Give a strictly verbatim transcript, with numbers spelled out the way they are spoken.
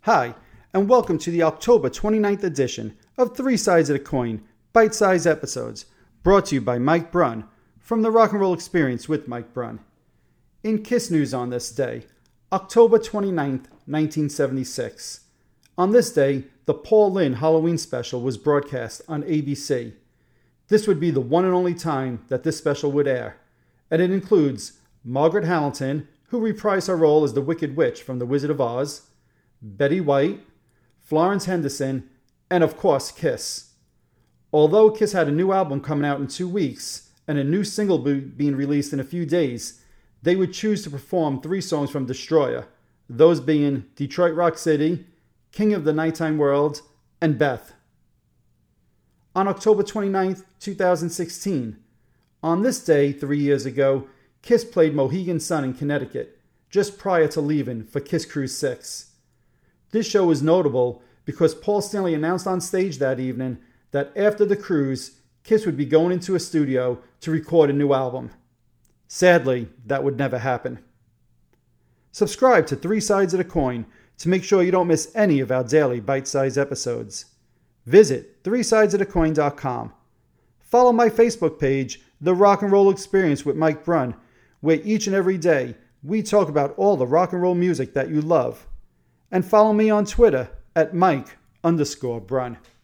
Hi, and welcome to the October twenty-ninth edition of Three Sides of the Coin, bite-sized episodes, brought to you by Mike Brunn from the Rock and Roll Experience with Mike Brunn. In Kiss news on this day, October twenty-ninth, nineteen seventy-six. On this day, the Paul Lynde Halloween special was broadcast on A B C. This would be the one and only time that this special would air, and it includes Margaret Hamilton, who reprised her role as the Wicked Witch from The Wizard of Oz, Betty White, Florence Henderson, and of course Kiss. Although Kiss had a new album coming out in two weeks and a new single be- being released in a few days, they would choose to perform three songs from Destroyer, those being Detroit Rock City, King of the Nighttime World, and Beth. On October twenty-ninth, twenty sixteen, on this day three years ago, Kiss played Mohegan Sun in Connecticut, just prior to leaving for Kiss Cruise six. This show was notable because Paul Stanley announced on stage that evening that after the cruise, Kiss would be going into a studio to record a new album. Sadly, that would never happen. Subscribe to Three Sides of the Coin to make sure you don't miss any of our daily bite-sized episodes. Visit three sides of the coin dot com. Follow my Facebook page, The Rock and Roll Experience with Mike Brunn, where each and every day we talk about all the rock and roll music that you love. And follow me on Twitter at Mike underscore Brunn.